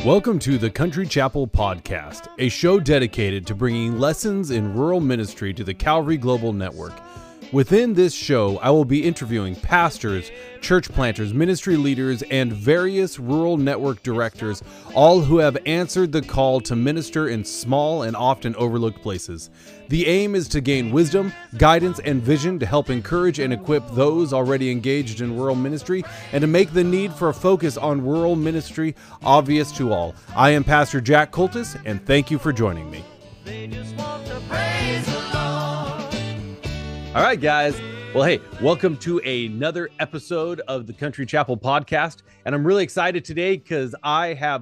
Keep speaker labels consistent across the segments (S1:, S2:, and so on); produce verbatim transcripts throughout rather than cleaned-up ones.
S1: Welcome to the Country Chapel Podcast, a show dedicated to bringing lessons in rural ministry to the Calvary Global Network. Within this show, I will be interviewing pastors, church planters, ministry leaders, and various rural network directors, all who have answered the call to minister in small and often overlooked places. The aim is to gain wisdom, guidance, and vision to help encourage and equip those already engaged in rural ministry and to make the need for a focus on rural ministry obvious to all. I am Pastor Jack Coltis, and thank you for joining me. They just want to praise the Lord. All right, guys. Well, hey, welcome to another episode of the Country Chapel Podcast. And I'm really excited today because I have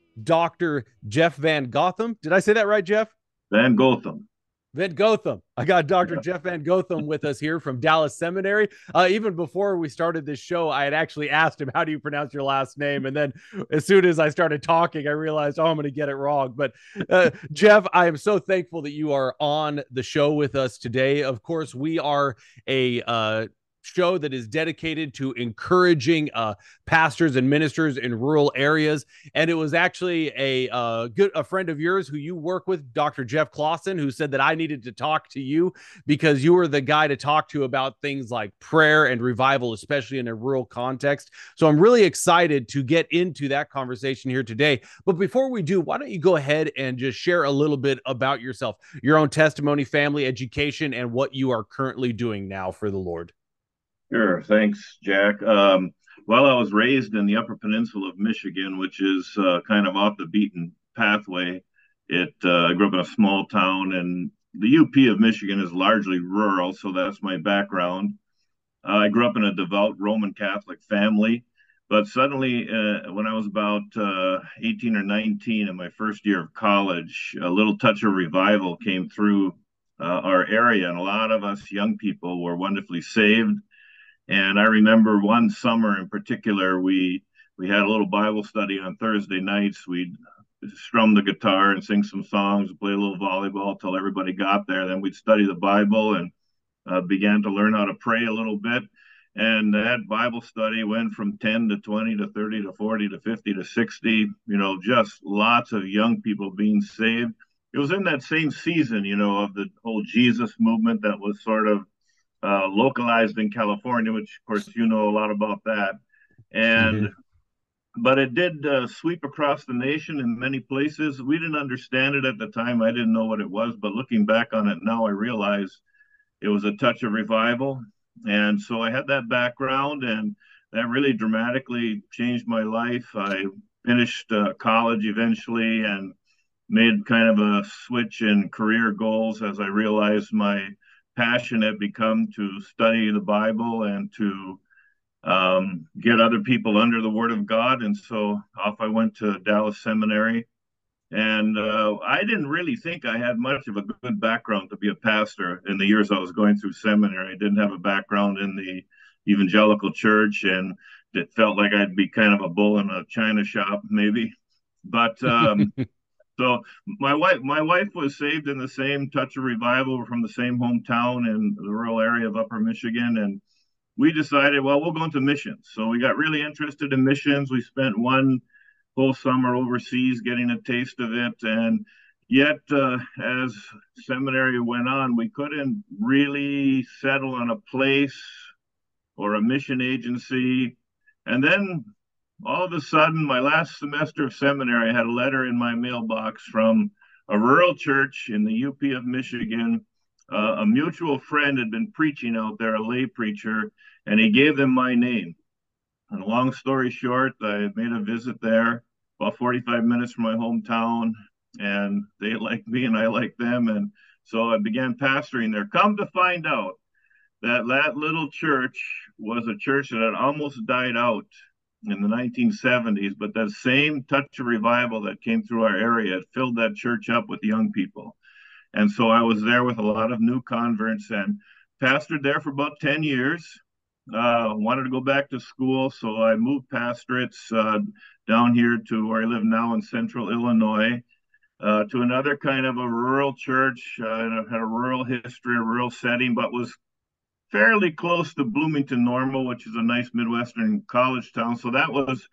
S1: Doctor Jeff Van Gotham. Did I say that right, Jeff?
S2: Van Gotham.
S1: Van Gotham. I got Doctor Jeff Van Gotham with us here from Dallas Seminary. Uh, even before we started this show, I had actually asked him, how do you pronounce your last name? And then as soon as I started talking, I realized, oh, I'm going to get it wrong. But uh, Jeff, I am so thankful that you are on the show with us today. Of course, we are a uh, show that is dedicated to encouraging uh, pastors and ministers in rural areas. And it was actually a uh, good a friend of yours who you work with, Doctor Jeff Clausen, who said that I needed to talk to you because you were the guy to talk to about things like prayer and revival, especially in a rural context. So I'm really excited to get into that conversation here today. But before we do, why don't you go ahead and just share a little bit about yourself, your own testimony, family, education, and what you are currently doing now for the Lord.
S2: Sure. Thanks, Jack. Um, well, I was raised in the Upper Peninsula of Michigan, which is uh, kind of off the beaten pathway. It uh, I grew up in a small town, and the U P of Michigan is largely rural, so that's my background. Uh, I grew up in a devout Roman Catholic family, but suddenly, uh, when I was about uh, eighteen or nineteen in my first year of college, a little touch of revival came through uh, our area, and a lot of us young people were wonderfully saved. And I remember one summer in particular, we we had a little Bible study on Thursday nights. We'd strum the guitar and sing some songs, play a little volleyball till everybody got there. Then we'd study the Bible and uh, began to learn how to pray a little bit. And that Bible study went from ten to twenty to thirty to forty to fifty to sixty, you know, just lots of young people being saved. It was in that same season, you know, of the whole Jesus movement that was sort of Uh, localized in California, which of course you know a lot about that, and mm-hmm. but it did uh, sweep across the nation in many places. We didn't understand it at the time. I didn't know what it was, but looking back on it now, I realize it was a touch of revival. And so I had that background, and that really dramatically changed my life. I finished uh, college eventually and made kind of a switch in career goals as I realized my passion had become to study the Bible and to um, get other people under the Word of God. And so off I went to Dallas Seminary. And uh, I didn't really think I had much of a good background to be a pastor in the years I was going through seminary. I didn't have a background in the evangelical church, and it felt like I'd be kind of a bull in a china shop, maybe. But um, So my wife, my wife was saved in the same touch of revival from the same hometown in the rural area of Upper Michigan. And we decided, well, we'll go into missions. So we got really interested in missions. We spent one whole summer overseas getting a taste of it. And yet, uh, as seminary went on, we couldn't really settle on a place or a mission agency. And then all of a sudden, my last semester of seminary, I had a letter in my mailbox from a rural church in the U P of Michigan. Uh, a mutual friend had been preaching out there, a lay preacher, and he gave them my name. And long story short, I made a visit there, about forty-five minutes from my hometown, and they liked me and I liked them. And so I began pastoring there. Come to find out that that little church was a church that had almost died out in the nineteen seventies, but that same touch of revival that came through our area filled that church up with young people. And so I was there with a lot of new converts and pastored there for about ten years. Uh, wanted to go back to school, so I moved pastorates uh, down here to where I live now in central Illinois, uh, to another kind of a rural church. Uh, had a rural history, a rural setting, but was fairly close to Bloomington Normal, which is a nice Midwestern college town. So that was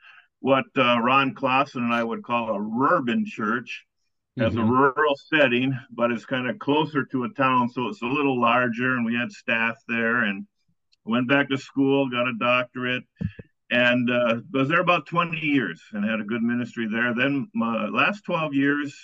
S2: what uh, Ron Clausen and I would call a urban church, as a
S1: Mm-hmm.
S2: rural setting, but it's kind of closer to a town, so it's a little larger. And we had staff there, and went back to school, got a doctorate, and uh, was there about twenty years and had a good ministry there. Then my last twelve years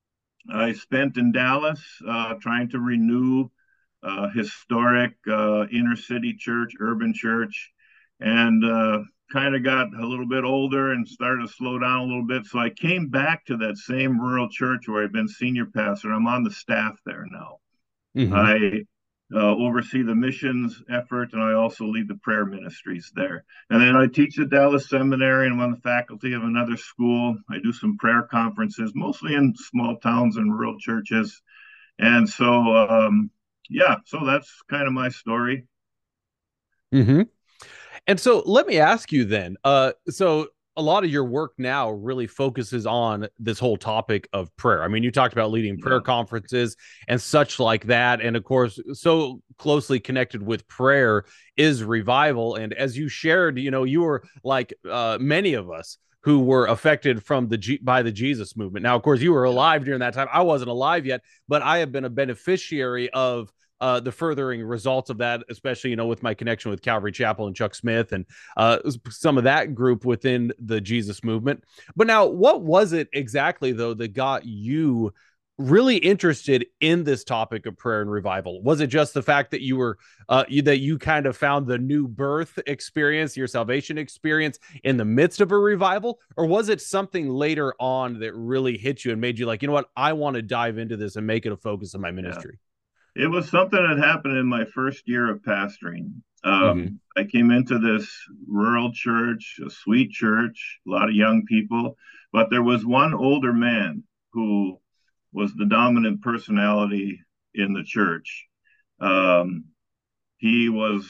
S2: I spent in Dallas uh, trying to renew uh, historic uh, inner city church, urban church, and uh, kind of got a little bit older and started to slow down a little bit. So I came back to that same rural church where I've been senior pastor. I'm on the staff there now.
S1: Mm-hmm.
S2: I uh, oversee the missions effort, and I also lead the prayer ministries there. And then I teach at Dallas Seminary, and I'm on the faculty of another school. I do some prayer conferences, mostly in small towns and rural churches. And so, um, yeah, so that's kind of my story.
S1: Mm-hmm. And so let me ask you then. Uh, so a lot of your work now really focuses on this whole topic of prayer. I mean, you talked about leading prayer
S2: Yeah.
S1: conferences and such like that. And of course, so closely connected with prayer is revival. And as you shared, you know, you were like uh, many of us who were affected from the G- by the Jesus movement. Now, of course, you were
S2: Yeah.
S1: alive during that time. I wasn't alive yet, but I have been a beneficiary of uh, the furthering results of that, especially, you know, with my connection with Calvary Chapel and Chuck Smith and uh, some of that group within the Jesus movement. But now, what was it exactly, though, that got you really interested in this topic of prayer and revival? Was it just the fact that you were uh, you, that you kind of found the new birth experience, your salvation experience in the midst of a revival, or was it something later on that really hit you and made you like, you know what, I want to dive into this and make it a focus of my
S2: Yeah.
S1: ministry?
S2: It was something that happened in my first year of pastoring.
S1: Mm-hmm.
S2: Um, I came into this rural church, a sweet church, a lot of young people, but there was one older man who was the dominant personality in the church. Um, he was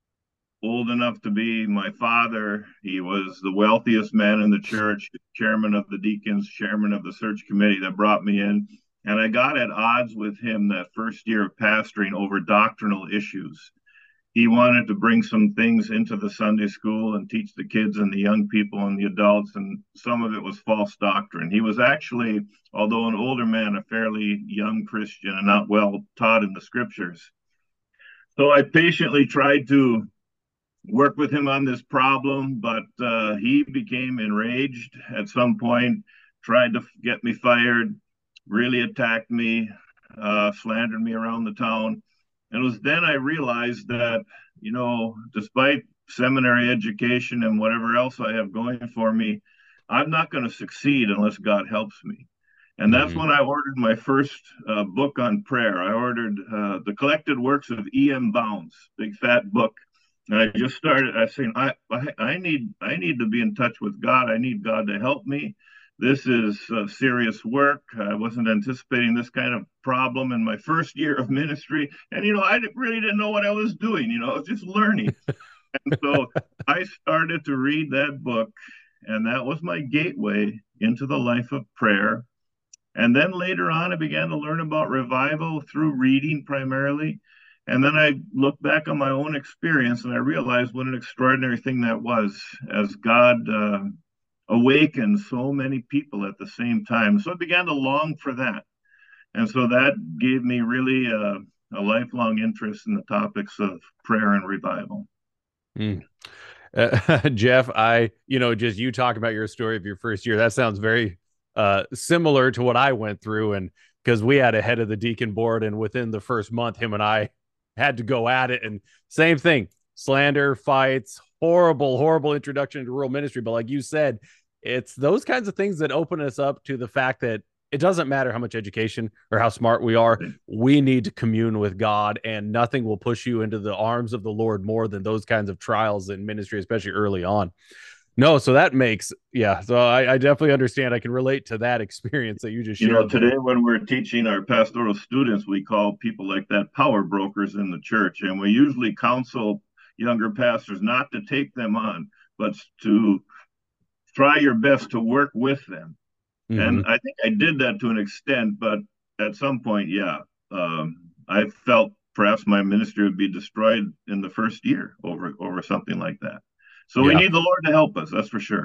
S2: old enough to be my father. He was the wealthiest man in the church, chairman of the deacons, chairman of the search committee that brought me in. And I got at odds with him that first year of pastoring over doctrinal issues. He wanted to bring some things into the Sunday school and teach the kids and the young people and the adults, and some of it was false doctrine. He was actually, although an older man, a fairly young Christian and not well taught in the scriptures. So I patiently tried to work with him on this problem, but uh, he became enraged at some point, tried to get me fired, really attacked me, uh, slandered me around the town. And it was then I realized that, you know, despite seminary education and whatever else I have going for me, I'm not going to succeed unless God helps me. And that's
S1: Mm-hmm.
S2: when I ordered my first uh, book on prayer. I ordered uh, the collected works of E M. Bounds, big fat book. And I just started. I saying, I, I, I need, I need to be in touch with God. I need God to help me. This is uh, serious work. I wasn't anticipating this kind of problem in my first year of ministry, and you know, I really didn't know what I was doing. You know, I was just learning. And so I started to read that book, and that was my gateway into the life of prayer. And then later on, I began to learn about revival through reading primarily. And then I looked back on my own experience and I realized what an extraordinary thing that was as God uh, awakened so many people at the same time. So I began to long for that. And so that gave me really a, a lifelong interest in the topics of prayer and revival.
S1: Mm. Uh, Jeff, I, you know, just you talk about your story of your first year. That sounds very uh, similar to what I went through. And because we had a head of the deacon board, and within the first month, him and I had to go at it. And same thing, slander, fights, horrible, horrible introduction to rural ministry. But like you said, it's those kinds of things that open us up to the fact that it doesn't matter how much education or how smart we are. We need to commune with God, and nothing will push you into the arms of the Lord more than those kinds of trials in ministry, especially early on. No, so that makes, yeah. So I, I definitely understand. I can relate to that experience that you just
S2: You know,
S1: shared there.
S2: today when we're teaching our pastoral students, we call people like that power brokers in the church. And we usually counsel younger pastors not to take them on, but to try your best to work with them.
S1: Mm-hmm.
S2: And I think I did that to an extent, but at some point, yeah, um, I felt perhaps my ministry would be destroyed in the first year over over something like that. So we
S1: Yeah.
S2: need the Lord to help us. That's for sure.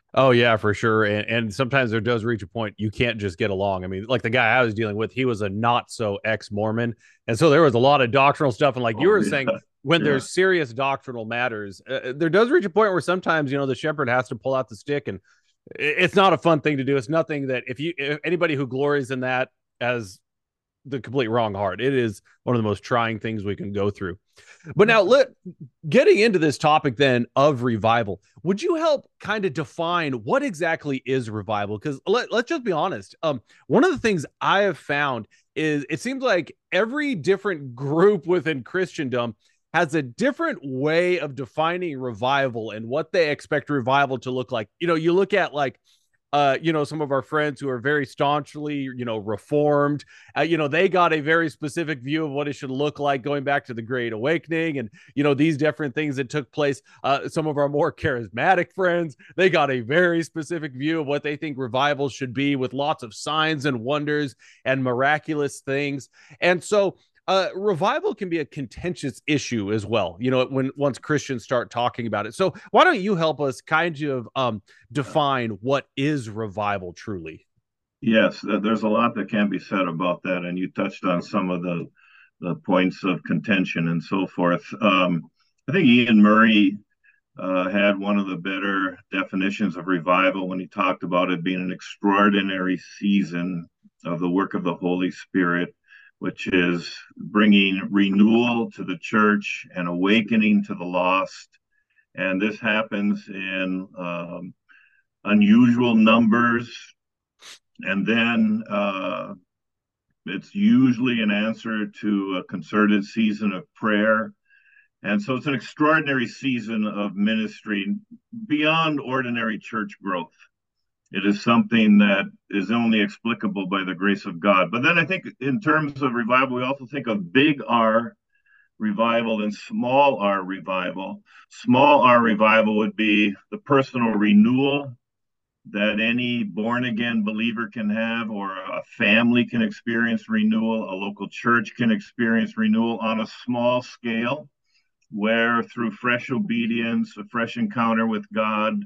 S1: Oh yeah, for sure. And and sometimes there does reach a point you can't just get along. I mean, like the guy I was dealing with, he was a not so ex-Mormon. And so there was a lot of doctrinal stuff. And like you
S2: Oh
S1: were saying,
S2: yeah,
S1: when
S2: yeah.
S1: there's serious doctrinal matters, uh, there does reach a point where sometimes, you know, the shepherd has to pull out the stick, and it's not a fun thing to do. It's nothing that if you if anybody who glories in that as the complete wrong heart, it is one of the most trying things we can go through. But now, let getting into this topic then of revival, would you help kind of define what exactly is revival? Because let, let's just be honest. Um, one of the things I have found is it seems like every different group within Christendom has a different way of defining revival and what they expect revival to look like. You know, you look at like uh, you know, some of our friends who are very staunchly, you know, reformed, uh, you know, they got a very specific view of what it should look like going back to the Great Awakening and, you know, these different things that took place. Uh, some of our more charismatic friends, they got a very specific view of what they think revival should be with lots of signs and wonders and miraculous things. And so, uh, revival can be a contentious issue as well, you know, when once Christians start talking about it. So why don't you help us kind of um, define what is revival truly?
S2: Yes, there's a lot that can be said about that, and you touched on some of the the points of contention and so forth. Um, I think Ian Murray uh, had one of the better definitions of revival when he talked about it being an extraordinary season of the work of the Holy Spirit, which is bringing renewal to the church and awakening to the lost. And this happens in um, unusual numbers. And then uh, it's usually an answer to a concerted season of prayer. And so it's an extraordinary season of ministry beyond ordinary church growth. It is something that is only explicable by the grace of God. But then I think in terms of revival, we also think of big R revival and small R revival. Small R revival would be the personal renewal that any born again believer can have, or a family can experience renewal, a local church can experience renewal on a small scale, where through fresh obedience, a fresh encounter with God,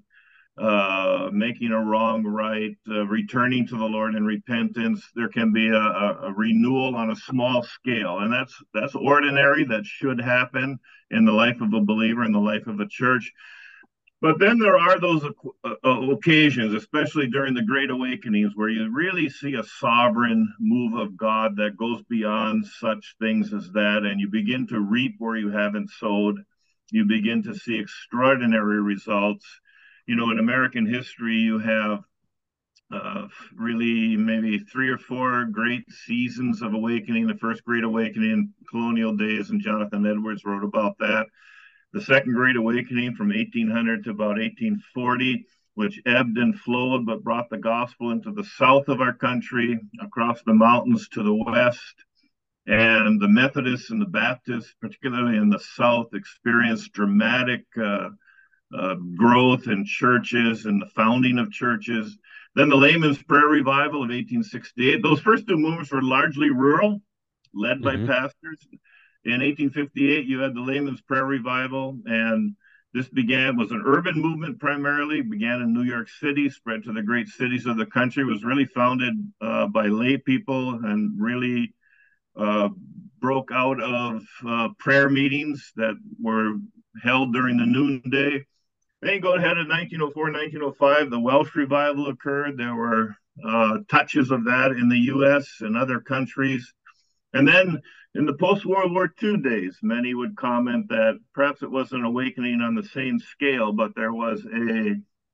S2: uh, making a wrong right, uh, returning to the Lord in repentance, there can be a, a, a renewal on a small scale, and that's that's ordinary. That should happen in the life of a believer, in the life of a church. But then there are those uh, occasions, especially during the Great Awakenings, where you really see a sovereign move of God that goes beyond such things as that, and you begin to reap where you haven't sowed. You begin to see extraordinary results. You know, in American history, you have uh, really maybe three or four great seasons of awakening. The first Great Awakening in colonial days, and Jonathan Edwards wrote about that. The Second Great Awakening from eighteen hundred to about eighteen forty, which ebbed and flowed, but brought the gospel into the south of our country, across the mountains to the west. And the Methodists and the Baptists, particularly in the south, experienced dramatic uh, uh, growth in churches and the founding of churches. Then the Layman's Prayer Revival of eighteen sixty-eight. Those first two movements were largely rural, led by
S1: Mm-hmm.
S2: pastors. In eighteen fifty-eight, you had the Layman's Prayer Revival, and this began was an urban movement primarily. Began in New York City, spread to the great cities of the country. Was really founded uh, by lay people, and really uh, broke out of uh, prayer meetings that were held during the noonday. Then you go ahead in nineteen oh four, nineteen oh five, the Welsh Revival occurred. There were uh, touches of that in the U S and other countries. And then in the post World War Two days, many would comment that perhaps it wasn't an awakening on the same scale, but there was a,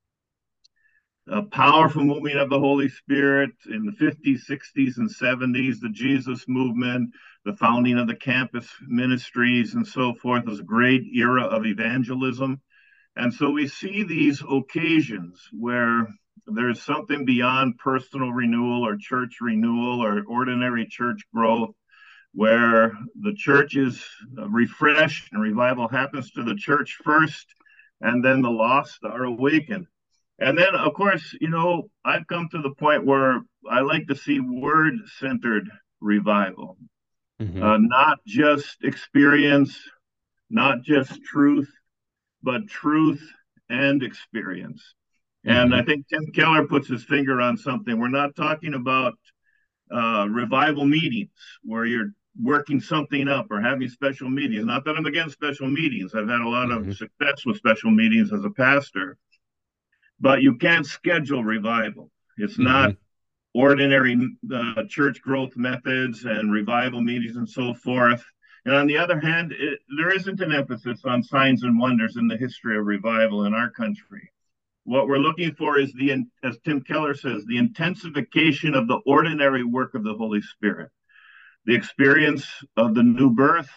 S2: a powerful movement of the Holy Spirit in the fifties, sixties, and seventies, the Jesus movement, the founding of the campus ministries, and so forth. It was a great era of evangelism. And so we see these occasions where there's something beyond personal renewal or church renewal or ordinary church growth, where the church is refreshed and revival happens to the church first, and then the lost are awakened. And then, of course, you know, I've come to the point where I like to see word centered revival,
S1: Mm-hmm.
S2: uh, not just experience, not just truth, but truth and experience. And
S1: Mm-hmm.
S2: I think Tim Keller puts his finger on something. We're not talking about uh, revival meetings where you're working something up or having special meetings. Not that I'm against special meetings. I've had a lot of
S1: Mm-hmm.
S2: success with special meetings as a pastor, but you can't schedule revival. It's
S1: Mm-hmm.
S2: not ordinary uh, church growth methods and revival meetings and so forth. And on the other hand, it, there isn't an emphasis on signs and wonders in the history of revival in our country. What we're looking for is the, as Tim Keller says, the intensification of the ordinary work of the Holy Spirit, the experience of the new birth,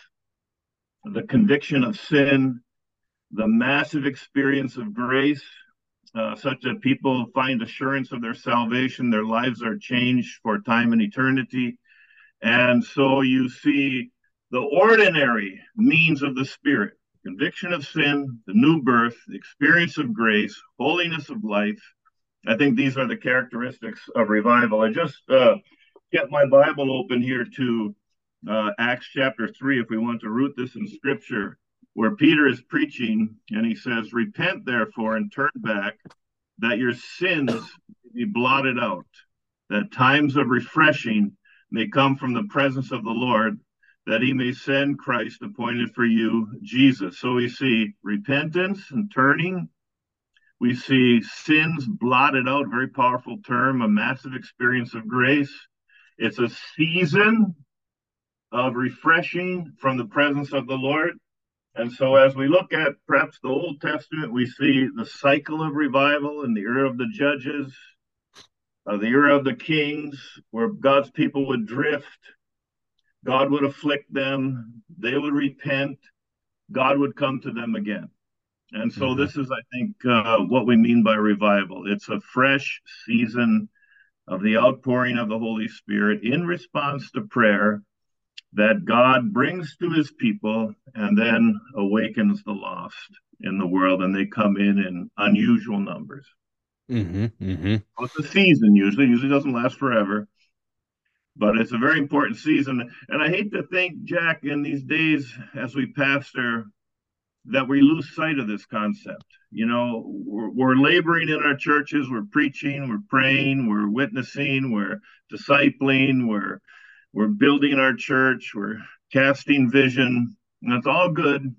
S2: the conviction of sin, the massive experience of grace, uh, such that people find assurance of their salvation, their lives are changed for time and eternity. And so you see the ordinary means of the Spirit, conviction of sin, the new birth, the experience of grace, holiness of life. I think these are the characteristics of revival. I just uh, get my Bible open here to uh, Acts chapter three, if we want to root this in scripture, where Peter is preaching and he says, "Repent therefore and turn back, that your sins may be blotted out, that times of refreshing may come from the presence of the Lord, that he may send Christ appointed for you, Jesus." So we see repentance and turning. We see sins blotted out, very powerful term, a massive experience of grace. It's a season of refreshing from the presence of the Lord. And so, as we look at perhaps the Old Testament, we see the cycle of revival in the era of the judges, uh, the era of the kings, where God's people would drift, God would afflict them, they would repent, God would come to them again. And so,
S1: Mm-hmm.
S2: this is, I think, uh, what we mean by revival. It's a fresh season of the outpouring of the Holy Spirit in response to prayer that God brings to his people and then awakens the lost in the world, and they come in in unusual numbers.
S1: Mm-hmm. Mm-hmm.
S2: So it's a season usually, usually doesn't last forever, but it's a very important season. And I hate to think, Jack, in these days as we pastor, that we lose sight of this concept. You know, we're, we're laboring in our churches, we're preaching, we're praying, we're witnessing, we're discipling, we're we're building our church, we're casting vision. And that's all good.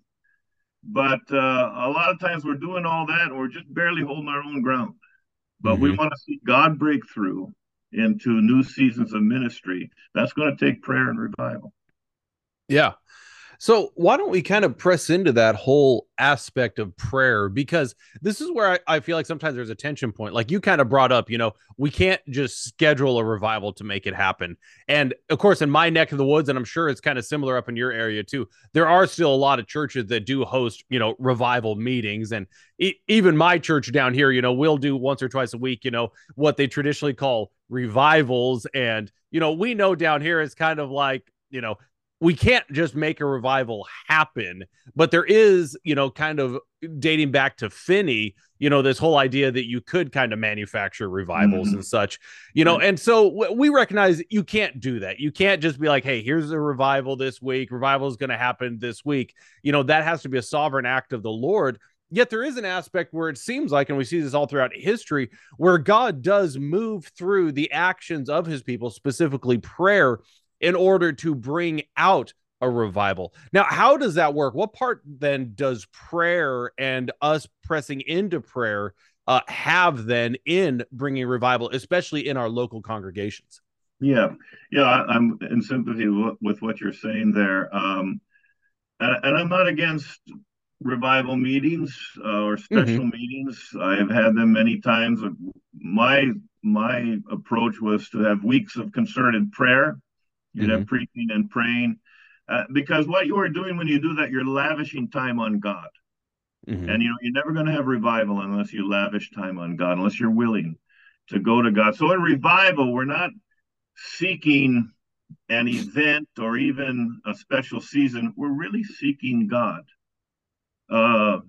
S2: But uh, a lot of times we're doing all that and we're just barely holding our own ground. But we
S1: Mm-hmm.
S2: want to see God break through into new seasons of ministry. That's going to take prayer and revival.
S1: Yeah. So why don't we kind of press into that whole aspect of prayer? Because this is where I, I feel like sometimes there's a tension point. Like you kind of brought up, you know, we can't just schedule a revival to make it happen. And of course, in my neck of the woods, and I'm sure it's kind of similar up in your area too, there are still a lot of churches that do host, you know, revival meetings. And e- even my church down here, you know, we'll do once or twice a week, you know, what they traditionally call revivals. And, you know, we know down here it's kind of like, you know, we can't just make a revival happen, but there is, you know, kind of dating back to Finney, you know, this whole idea that you could kind of manufacture revivals
S2: Mm-hmm.
S1: and such, you know,
S2: Right.
S1: and so w- we recognize you can't do that. You can't just be like, hey, here's a revival this week. Revival is going to happen this week. You know, that has to be a sovereign act of the Lord. Yet there is an aspect where it seems like, and we see this all throughout history, where God does move through the actions of his people, specifically prayer, in order to bring out a revival. Now, how does that work? What part then does prayer and us pressing into prayer uh, have then in bringing revival, especially in our local congregations?
S2: Yeah. Yeah. I, I'm in sympathy with, with what you're saying there. Um, and, and I'm not against revival meetings uh, or
S1: Mm-hmm.
S2: special meetings. I have had them many times. My my approach was to have weeks of concerted prayer. You'd
S1: Mm-hmm.
S2: have preaching and praying, uh, because what you are doing when you do that, you're lavishing time on God.
S1: Mm-hmm.
S2: And you know you're never going to have revival unless you lavish time on God, unless you're willing to go to God. So in revival, we're not seeking an event or even a special season. We're really seeking God. Uh,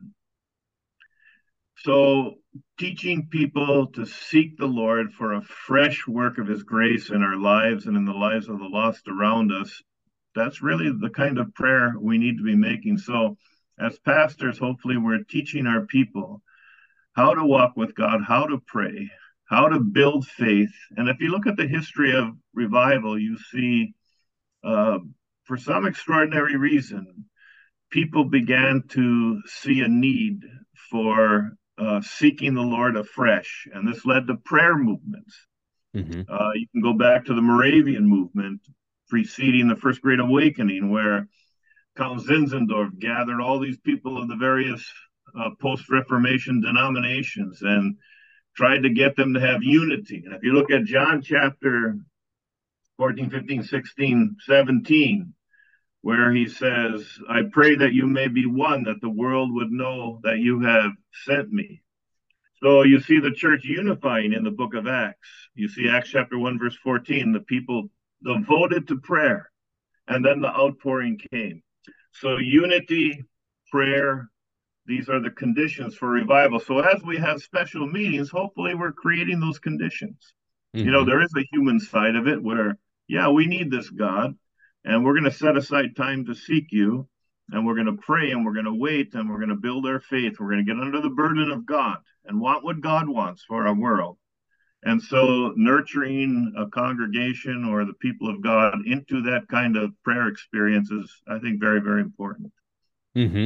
S2: So, teaching people to seek the Lord for a fresh work of His grace in our lives and in the lives of the lost around us, that's really the kind of prayer we need to be making. So, as pastors, hopefully, we're teaching our people how to walk with God, how to pray, how to build faith. And if you look at the history of revival, you see, uh, for some extraordinary reason, people began to see a need for uh, seeking the Lord afresh. And this led to prayer movements.
S1: Mm-hmm.
S2: Uh, you can go back to the Moravian movement preceding the First Great Awakening, where Count Zinzendorf gathered all these people of the various uh, post Reformation denominations and tried to get them to have unity. And if you look at John chapter fourteen, fifteen, sixteen, seventeen, where he says, I pray that you may be one, that the world would know that you have sent me. So you see the church unifying in the book of Acts. You see Acts chapter one, verse fourteen, the people devoted to prayer, and then the outpouring came. So unity, prayer, these are the conditions for revival. So as we have special meetings, hopefully we're creating those conditions. Mm-hmm. You know, there is a human side of it where, yeah, we need this God, and we're going to set aside time to seek you, and we're going to pray, and we're going to wait, and we're going to build our faith. We're going to get under the burden of God and want what God wants for our world. And so nurturing a congregation or the people of God into that kind of prayer experience is, I think, very, very important.
S1: Mm-hmm.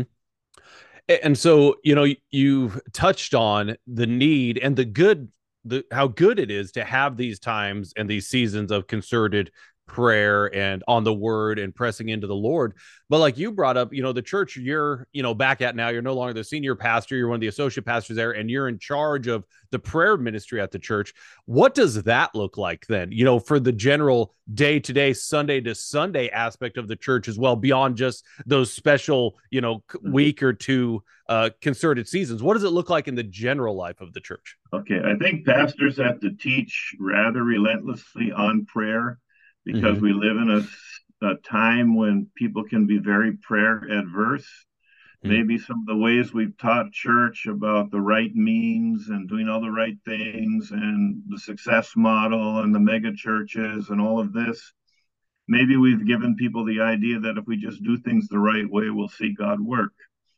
S1: And so, you know, you've touched on the need and the good, the how good it is to have these times and these seasons of concerted prayer and on the word and pressing into the Lord. But like you brought up, you know, the church you're, you know, back at now, you're no longer the senior pastor, you're one of the associate pastors there, and you're in charge of the prayer ministry at the church. What does that look like then, you know, for the general day to day, Sunday to Sunday aspect of the church as well, beyond just those special, you know, week or two uh, concerted seasons? What does it look like in the general life of the church?
S2: Okay. I think pastors have to teach rather relentlessly on prayer, because mm-hmm. we live in a, a time when people can be very prayer adverse. Mm-hmm. Maybe some of the ways we've taught church about the right means and doing all the right things and the success model and the mega churches and all of this, maybe we've given people the idea that if we just do things the right way, we'll see God work.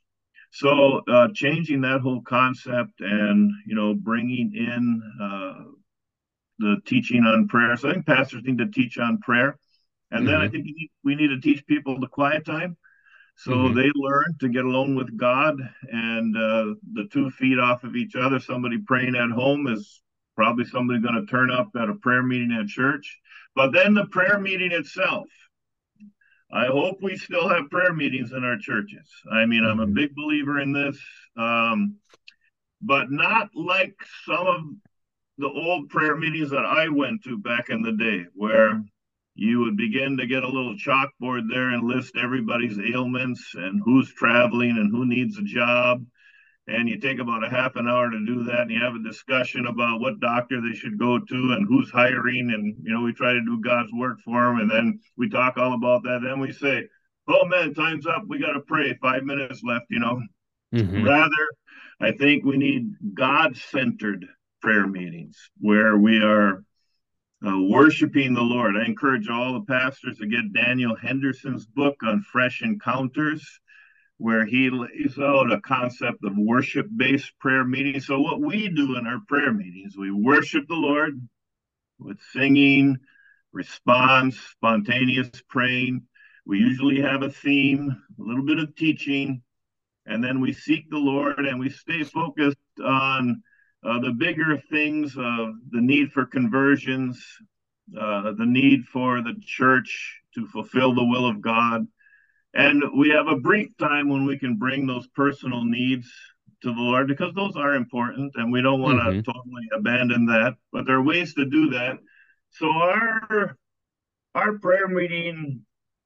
S2: So uh, changing that whole concept and, you know, bringing in uh, the teaching on prayer. So I think pastors need to teach on prayer. And mm-hmm. then I think we need, we need to teach people the quiet time. So mm-hmm. they learn to get alone with God, and uh, the two feet off of each other. Somebody praying at home is probably somebody going to turn up at a prayer meeting at church. But then the prayer meeting itself, I hope we still have prayer meetings in our churches. I mean, mm-hmm. I'm a big believer in this, um, but not like some of the old prayer meetings that I went to back in the day, where you would begin to get a little chalkboard there and list everybody's ailments and who's traveling and who needs a job. And you take about a half an hour to do that, and you have a discussion about what doctor they should go to and who's hiring. And, you know, we try to do God's work for them. And then we talk all about that. Then we say, oh, man, time's up. We got to pray. Five minutes left, you know. Mm-hmm. Rather, I think we need God-centered prayer meetings where we are uh, worshiping the Lord. I encourage all the pastors to get Daniel Henderson's book on Fresh Encounters, where he lays out a concept of worship-based prayer meetings. So what we do in our prayer meetings, we worship the Lord with singing, response, spontaneous praying. We usually have a theme, a little bit of teaching, and then we seek the Lord and we stay focused on uh, the bigger things of the need for conversions, uh, the need for the church to fulfill the will of God. And we have a brief time when we can bring those personal needs to the Lord, because those are important and we don't want to mm-hmm. totally abandon that, but there are ways to do that. So our, our prayer meeting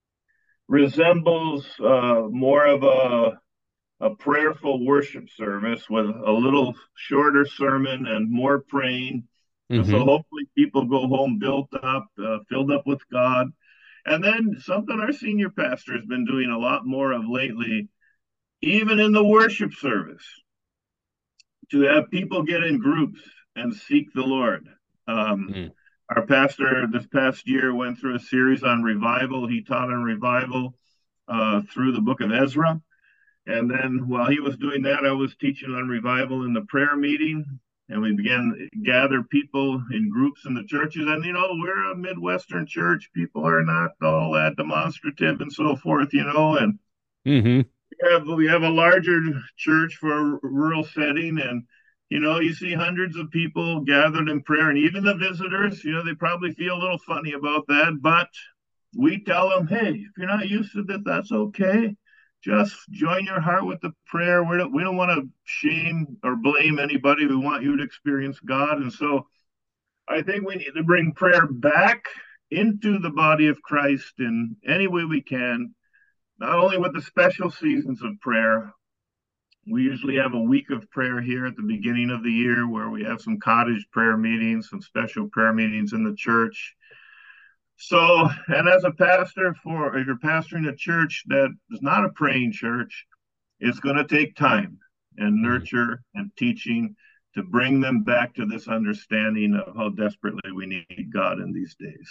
S2: resembles uh, more of a a prayerful worship service with a little shorter sermon and more praying. Mm-hmm. So hopefully people go home built up, uh, filled up with God. And then something our senior pastor has been doing a lot more of lately, even in the worship service, to have people get in groups and seek the Lord. Um, mm. Our pastor this past year went through a series on revival. He taught on revival uh, through the book of Ezra. And then while he was doing that, I was teaching on revival in the prayer meeting. And we began to gather people in groups in the churches. And, you know, we're a Midwestern church. People are not all that demonstrative and so forth, you know. And
S1: Mm-hmm.
S2: we have, we have a larger church for a rural setting. And, you know, you see hundreds of people gathered in prayer. And even the visitors, you know, they probably feel a little funny about that. But we tell them, hey, if you're not used to that, that's okay. Just join your heart with the prayer. We don't, we don't want to shame or blame anybody. We want you to experience God. And so I think we need to bring prayer back into the body of Christ in any way we can, not only with the special seasons of prayer. We usually have a week of prayer here at the beginning of the year where we have some cottage prayer meetings, some special prayer meetings in the church. So, and as a pastor, for if you're pastoring a church that is not a praying church, it's going to take time and
S1: Mm-hmm.
S2: nurture and teaching to bring them back to this understanding of how desperately we need God in these days.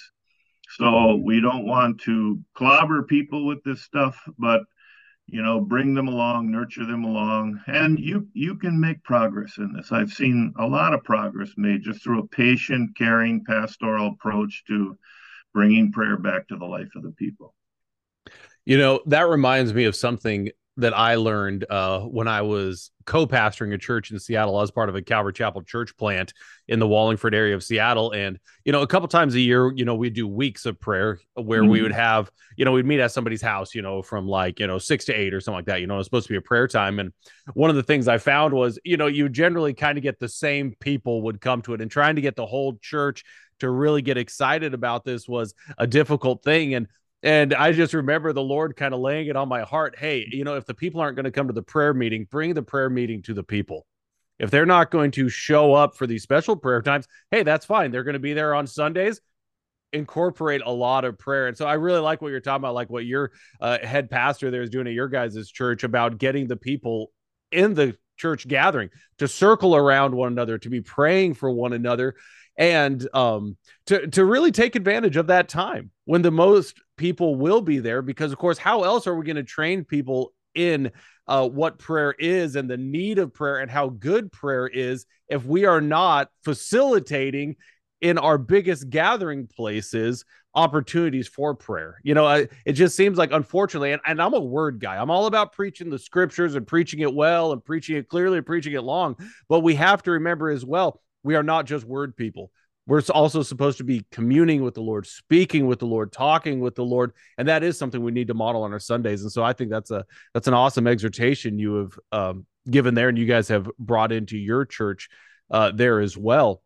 S2: So
S1: Mm-hmm.
S2: we don't want to clobber people with this stuff, but you know, bring them along, nurture them along, and you you can make progress in this. I've seen a lot of progress made just through a patient, caring, pastoral approach to bringing prayer back to the life of the people.
S1: You know, that reminds me of something that I learned uh, when I was co-pastoring a church in Seattle. I was part of a Calvary Chapel church plant in the Wallingford area of Seattle. And, you know, a couple times a year, you know, we do weeks of prayer where we would
S2: Mm-hmm.
S1: have, you know, we'd meet at somebody's house, you know, from like, you know, six to eight or something like that. You know, it's supposed to be a prayer time. And one of the things I found was, you know, you generally kind of get the same people would come to it, and trying to get the whole church to really get excited about this was a difficult thing. And and I just remember the Lord kind of laying it on my heart. Hey, you know, if the people aren't going to come to the prayer meeting, bring the prayer meeting to the people. If they're not going to show up for these special prayer times, hey, that's fine. They're going to be there on Sundays. Incorporate a lot of prayer. And so I really like what you're talking about, like what your uh, head pastor there is doing at your guys' church about getting the people in the church gathering to circle around one another, to be praying for one another, and um, to to really take advantage of that time when the most people will be there. Because of course, how else are we going to train people in uh, what prayer is and the need of prayer and how good prayer is if we are not facilitating in our biggest gathering places opportunities for prayer? You know, I, it just seems like, unfortunately, and, and I'm a word guy. I'm all about preaching the scriptures and preaching it well and preaching it clearly and preaching it long. But we have to remember as well, we are not just word people. We're also supposed to be communing with the Lord, speaking with the Lord, talking with the Lord, and that is something we need to model on our Sundays. And so I think that's a that's an awesome exhortation you have um, given there, and you guys have brought into your church uh, there as well.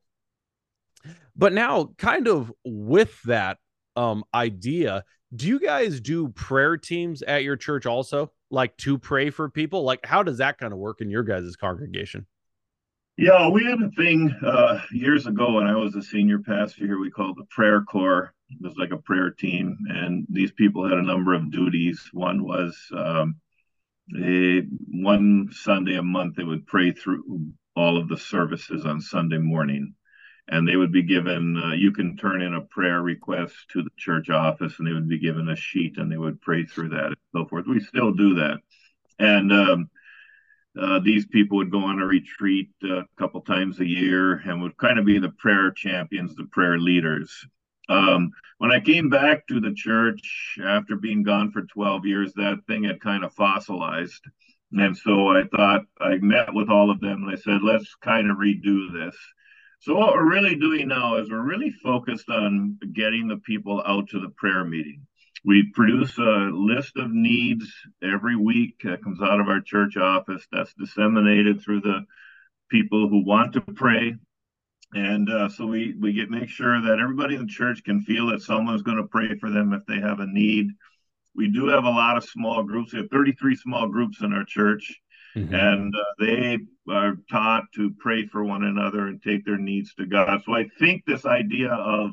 S1: But now, kind of with that um, idea, do you guys do prayer teams at your church also, like to pray for people? Like, how does that kind of work in your guys' congregation?
S2: Yeah, we had a thing uh, years ago when I was a senior pastor here. We called the prayer corps. It was like a prayer team, and these people had a number of duties. One was um, they one Sunday a month they would pray through all of the services on Sunday morning, and they would be given. Uh, you can turn in a prayer request to the church office, and they would be given a sheet, and they would pray through that and so forth. We still do that, and um, uh, these people would go on a retreat uh, a couple times a year and would kind of be the prayer champions, the prayer leaders. Um, when I came back to the church after being gone for twelve years, that thing had kind of fossilized. And so I thought, I met with all of them and I said, let's kind of redo this. So, what we're really doing now is we're really focused on getting the people out to the prayer meeting. We produce a list of needs every week that comes out of our church office that's disseminated through the people who want to pray. And uh, so we, we get make sure that everybody in the church can feel that someone's going to pray for them if they have a need. We do have a lot of small groups. We have thirty-three small groups in our church,
S1: Mm-hmm.
S2: and uh, they are taught to pray for one another and take their needs to God. So I think this idea of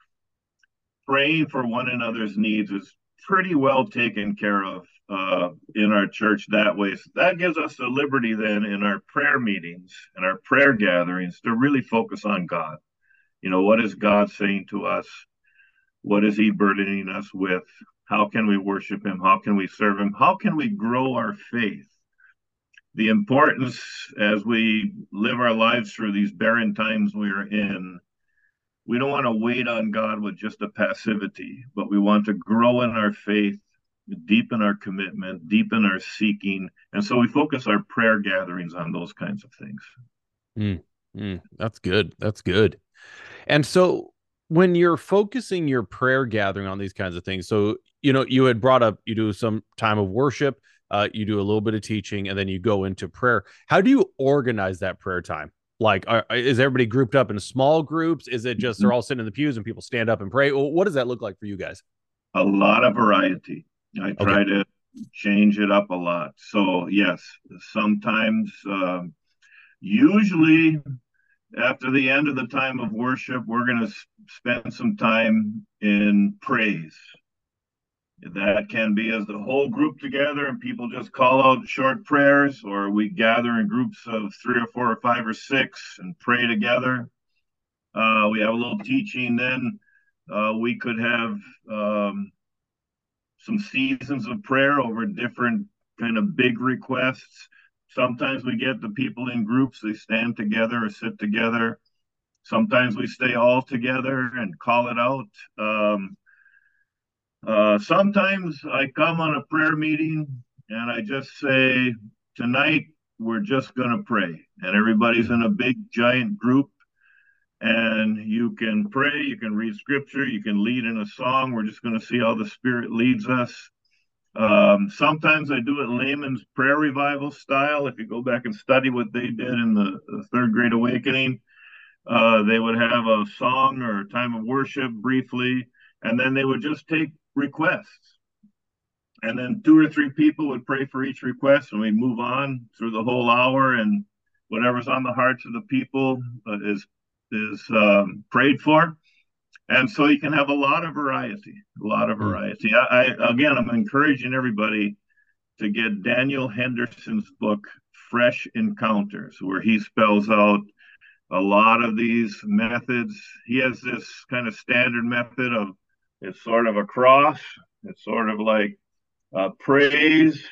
S2: praying for one another's needs is pretty well taken care of uh, in our church that way. So that gives us the liberty then in our prayer meetings and our prayer gatherings to really focus on God. You know, what is God saying to us? What is He burdening us with? How can we worship Him? How can we serve Him? How can we grow our faith? the importance as we live our lives through these barren times we're in. We don't want to wait on God with just a passivity, but we want to grow in our faith, deepen our commitment, deepen our seeking. And so we focus our prayer gatherings on those kinds of things.
S1: Mm, mm, that's good. That's good. And so when you're focusing your prayer gathering on these kinds of things, so, you know, you had brought up, you do some time of worship, uh, you do a little bit of teaching, and then you go into prayer. How do you organize that prayer time? Like, are, is everybody grouped up in small groups? Is it just they're all sitting in the pews and people stand up and pray? What does that look like for you guys?
S2: A lot of variety. I
S1: Okay.
S2: try to change it up a lot. So, yes, sometimes, um, usually after the end of the time of worship, we're going to spend some time in praise. That can be as the whole group together and people just call out short prayers, or we gather in groups of three or four or five or six and pray together. Uh, we have a little teaching. Then uh, we could have um, some seasons of prayer over different kind of big requests. Sometimes we get the people in groups, they stand together or sit together. Sometimes we stay all together and call it out. Um, uh, sometimes I come on a prayer meeting and I just say, tonight we're just going to pray. And everybody's in a big, giant group. And you can pray, you can read scripture, you can lead in a song. We're just going to see how the Spirit leads us. Um, sometimes I do it layman's prayer revival style. If you go back and study what they did in the, the third great awakening, uh, they would have a song or a time of worship briefly, and then they would just take requests. And then two or three people would pray for each request, and we move on through the whole hour, and whatever's on the hearts of the people uh, is is um, prayed for. And so you can have a lot of variety, a lot of
S1: Mm.
S2: variety. I, I again, I'm encouraging everybody to get Daniel Henderson's book, Fresh Encounters, where he spells out a lot of these methods. He has this kind of standard method of it's sort of a cross. It's sort of like uh, praise,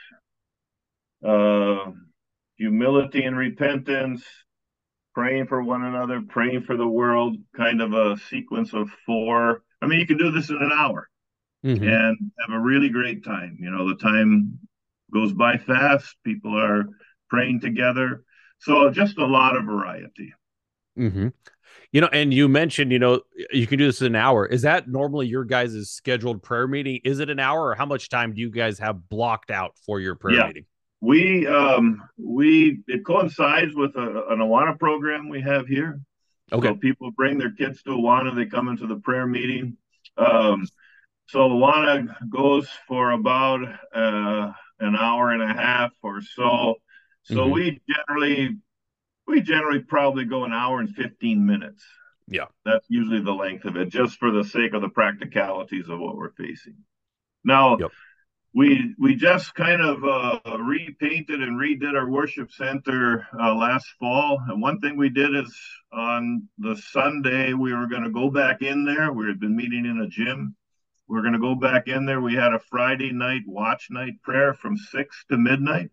S2: uh, humility and repentance, praying for one another, praying for the world, kind of a sequence of four. I mean, you can do this in an hour
S1: Mm-hmm.
S2: and have a really great time. You know, the time goes by fast. People are praying together. So just a lot of variety.
S1: Mm-hmm. You know, and you mentioned, you know, you can do this in an hour. Is that normally your guys' scheduled prayer meeting? Is it an hour, or how much time do you guys have blocked out for your prayer
S2: Yeah,
S1: meeting?
S2: we um we it coincides with a, an Awana program we have here.
S1: Okay.
S2: So people bring their kids to Awana, they come into the prayer meeting. Um, so Awana goes for about uh, an hour and a half or so. So
S1: Mm-hmm.
S2: we generally we generally probably go an hour and fifteen minutes.
S1: Yeah.
S2: That's usually the length of it, just for the sake of the practicalities of what we're facing. Now,
S1: Yep.
S2: we we just kind of uh, repainted and redid our worship center uh, last fall. And one thing we did is on the Sunday we were going to go back in there. We had been meeting in a gym. We are going to go back in there. We had a Friday night watch night prayer from six to midnight,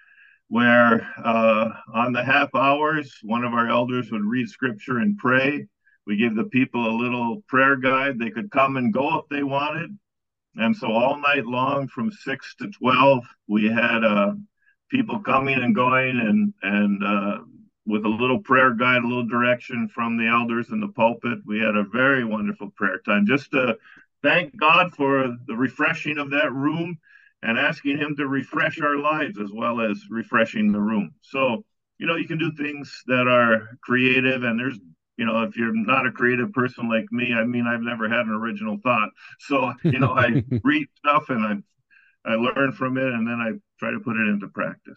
S2: where uh, on the half hours one of our elders would read scripture and pray. We gave the people a little prayer guide. They could come and go if they wanted. And so all night long from six to twelve, we had uh, people coming and going and, and uh, with a little prayer guide, a little direction from the elders in the pulpit. We had a very wonderful prayer time, just to thank God for the refreshing of that room and asking him to refresh our lives as well as refreshing the room. So, you know, you can do things that are creative, and there's you know, if you're not a creative person like me, I mean, I've never had an original thought. So, you know, I read stuff and I, I learn from it, and then I try to put it into practice.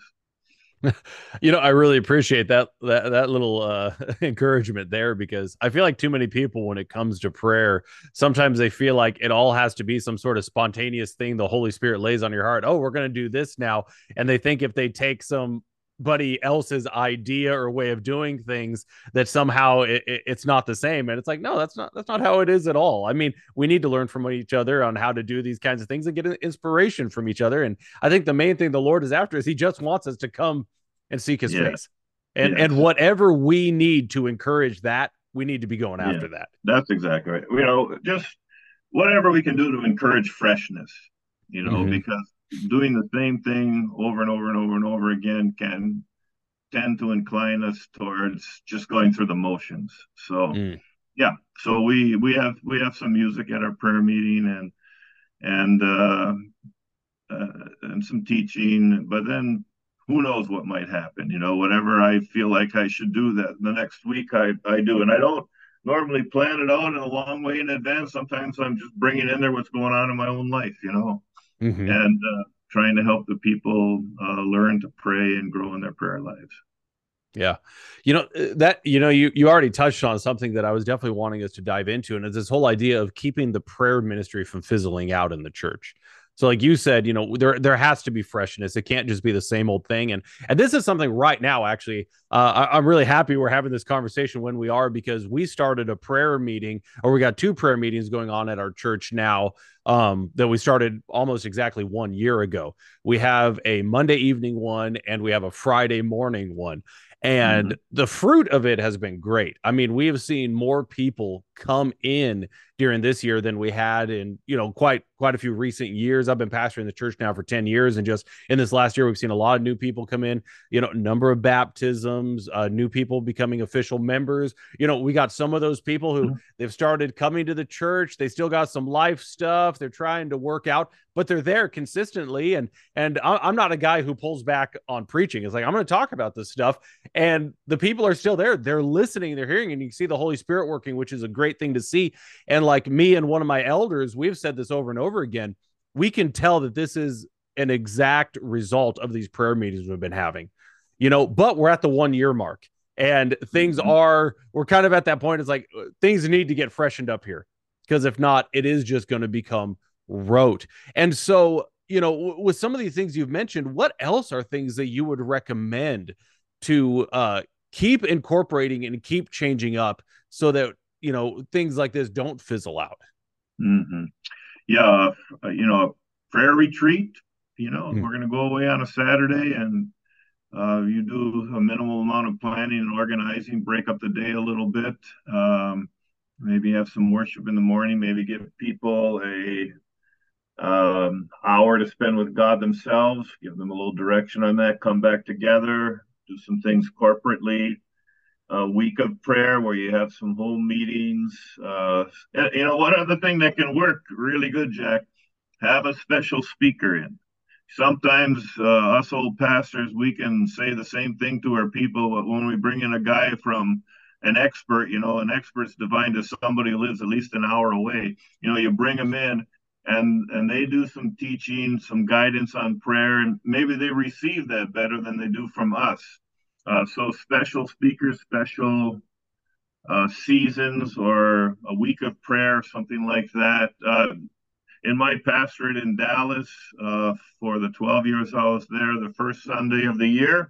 S1: You know, I really appreciate that that that little uh, encouragement there, because I feel like too many people, when it comes to prayer, sometimes they feel like it all has to be some sort of spontaneous thing the Holy Spirit lays on your heart. Oh, we're going to do this now, and they think if they take somebody else's idea or way of doing things, that somehow it, it, it's not the same. And it's like, no, that's not that's not how it is at all. I mean, we need to learn from each other on how to do these kinds of things and get inspiration from each other. And I think the main thing the Lord is after is He just wants us to come and seek his
S2: Yeah.
S1: face. And and
S2: Yes.
S1: whatever we need to encourage that, we need to be going
S2: Yeah.
S1: after that.
S2: That's exactly right. You know, just whatever we can do to encourage freshness, you know,
S1: Mm-hmm.
S2: because doing the same thing over and over and over and over again can tend to incline us towards just going through the motions. So
S1: Mm.
S2: yeah, so we we have we have some music at our prayer meeting and and uh, uh, and some teaching, but then who knows what might happen? You know, whatever I feel like I should do that the next week, I I do, and I don't normally plan it out in a long way in advance. Sometimes I'm just bringing in there what's going on in my own life, you know,
S1: Mm-hmm.
S2: and uh, trying to help the people uh, learn to pray and grow in their prayer lives.
S1: Yeah. You know, uh, that, you know, you, you already touched on something that I was definitely wanting us to dive into. And it's this whole idea of keeping the prayer ministry from fizzling out in the church. So like you said, you know, there there has to be freshness. It can't just be the same old thing. And and this is something right now, actually, uh, I, I'm really happy we're having this conversation when we are, because we started a prayer meeting, or we got two prayer meetings going on at our church now, um, that we started almost exactly one year ago. We have a Monday evening one and we have a Friday morning one. And
S2: Mm-hmm.
S1: the fruit of it has been great. I mean, we have seen more people come in during this year than we had in, you know, quite quite a few recent years. I've been pastoring the church now for ten years, and just in this last year we've seen a lot of new people come in, you know, number of baptisms, uh, new people becoming official members. You know, we got some of those people who they've started coming to the church, they still got some life stuff, they're trying to work out, but they're there consistently. And and I'm not a guy who pulls back on preaching. It's like, I'm going to talk about this stuff, and the people are still there, they're listening, they're hearing, and you can see the Holy Spirit working, which is a great thing to see. And like me and one of my elders, we've said this over and over again, we can tell that this is an exact result of these prayer meetings we've been having, you know, but we're at the one year mark, and things
S2: Mm-hmm.
S1: are, we're kind of at that point. It's like things need to get freshened up here, because if not, it is just going to become rote. And so, you know, w- with some of these things you've mentioned, what else are things that you would recommend to uh, keep incorporating and keep changing up, so that, you know, things like this don't fizzle out?
S2: Mm-hmm. Yeah, uh, you know, prayer retreat. You know,
S1: Mm.
S2: we're going to go away on a Saturday, and uh, you do a minimal amount of planning and organizing, break up the day a little bit. Um, maybe have some worship in the morning. Maybe give people a um, hour to spend with God themselves. Give them a little direction on that. Come back together. Do some things corporately. A week of prayer where you have some home meetings. Uh, you know, one other thing that can work really good, Jack, have a special speaker in. Sometimes uh, us old pastors, we can say the same thing to our people, but when we bring in a guy from an expert, you know, an expert's defined as somebody who lives at least an hour away. You know, you bring them in, and and they do some teaching, some guidance on prayer, and maybe they receive that better than they do from us. Uh, so special speakers, special uh, seasons, or a week of prayer, something like that. Uh, in my pastorate in Dallas, uh, for the twelve years I was there, the first Sunday of the year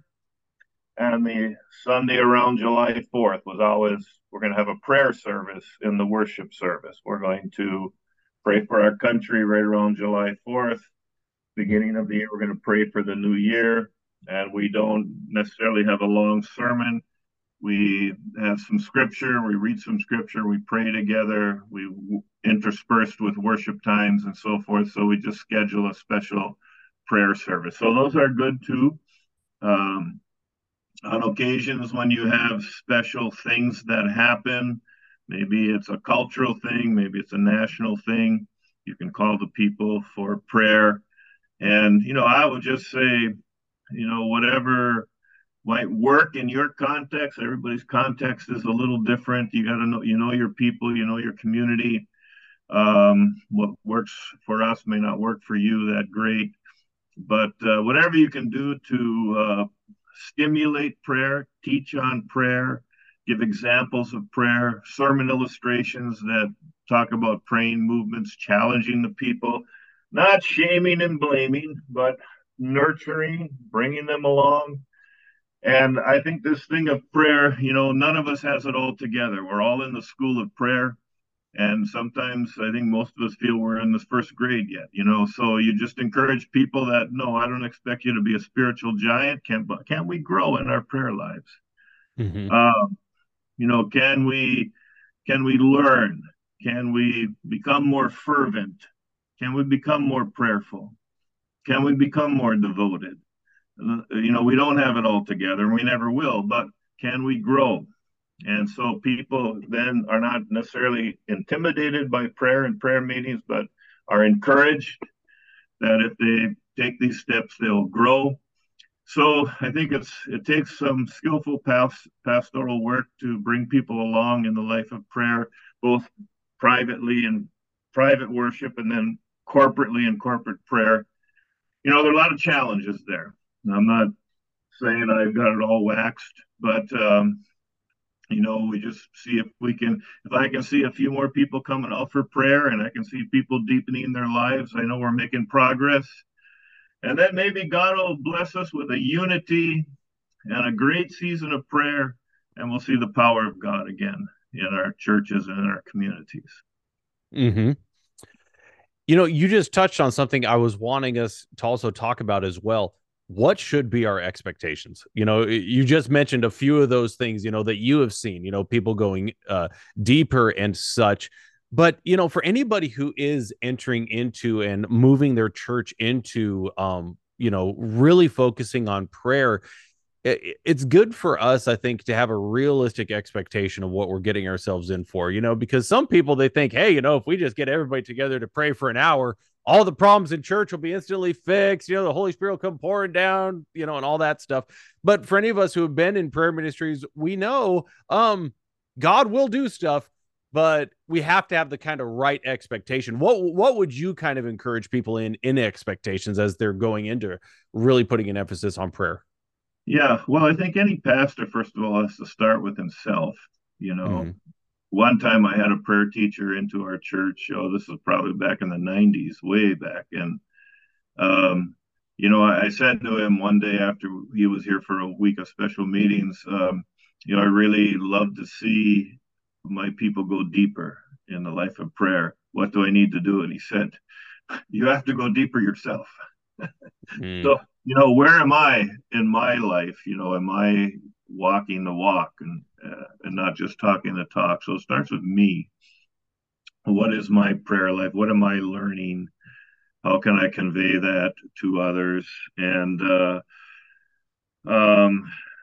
S2: and the Sunday around July fourth was always, we're going to have a prayer service in the worship service. We're going to pray for our country right around July fourth. Beginning of the year, we're going to pray for the new year. And we don't necessarily have a long sermon. We have some scripture, we read some scripture, we pray together, we interspersed with worship times and so forth. So we just schedule a special prayer service. So those are good too. Um, on occasions when you have special things that happen, maybe it's a cultural thing, maybe it's a national thing, you can call the people for prayer. And, you know, I would just say, you know, whatever might work in your context. Everybody's context is a little different. You got to know, you know, your people, you know, your community. Um, what works for us may not work for you that great, but uh, whatever you can do to uh, stimulate prayer, teach on prayer, give examples of prayer, sermon illustrations that talk about praying movements, challenging the people, not shaming and blaming, but nurturing, bringing them along. And I think this thing of prayer, you know, none of us has it all together. We're all in the school of prayer. And sometimes I think most of us feel we're in this first grade yet, you know. So you just encourage people that no, I don't expect you to be a spiritual giant. Can but can we grow in our prayer lives?
S1: Mm-hmm.
S2: Um, you know, can we can we learn? Can we become more fervent? Can we become more prayerful? Can we become more devoted? Uh, You know, we don't have it all together, and we never will, but can we grow? And so people then are not necessarily intimidated by prayer and prayer meetings, but are encouraged that if they take these steps, they'll grow. So I think it's it takes some skillful past, pastoral work to bring people along in the life of prayer, both privately and private worship, and then corporately and corporate prayer. You know, there are a lot of challenges there. I'm not saying I've got it all waxed, but um, you know, we just see if we can, if I can see a few more people coming out for prayer and I can see people deepening their lives, I know we're making progress. And then maybe God will bless us with a unity and a great season of prayer, and we'll see the power of God again in our churches and in our communities.
S1: Mm-hmm. You know, you just touched on something I was wanting us to also talk about as well. What should be our expectations? You know, you just mentioned a few of those things, you know, that you have seen, you know, people going uh, deeper and such. But, you know, for anybody who is entering into and moving their church into, um, you know, really focusing on prayer, it's good for us, I think, to have a realistic expectation of what we're getting ourselves in for, you know, because some people they think, hey, you know, if we just get everybody together to pray for an hour, all the problems in church will be instantly fixed. You know, the Holy Spirit will come pouring down, you know, and all that stuff. But for any of us who have been in prayer ministries, we know um, God will do stuff, but we have to have the kind of right expectation. What what would you kind of encourage people in in expectations as they're going into really putting an emphasis on prayer?
S2: Yeah, well, I think any pastor, first of all, has to start with himself. You know,
S1: Mm-hmm.
S2: one time I had a prayer teacher into our church. Oh, this was probably back in the nineties, way back. And, um, you know, I, I said to him one day after he was here for a week of special meetings, um, you know, I really love to see my people go deeper in the life of prayer. What do I need to do? And he said, you have to go deeper yourself.
S1: Mm.
S2: So, you know, where am I in my life? You know, am I walking the walk and uh, and not just talking the talk? So it starts with me. What is my prayer life? What am I learning? How can I convey that to others? And uh, um,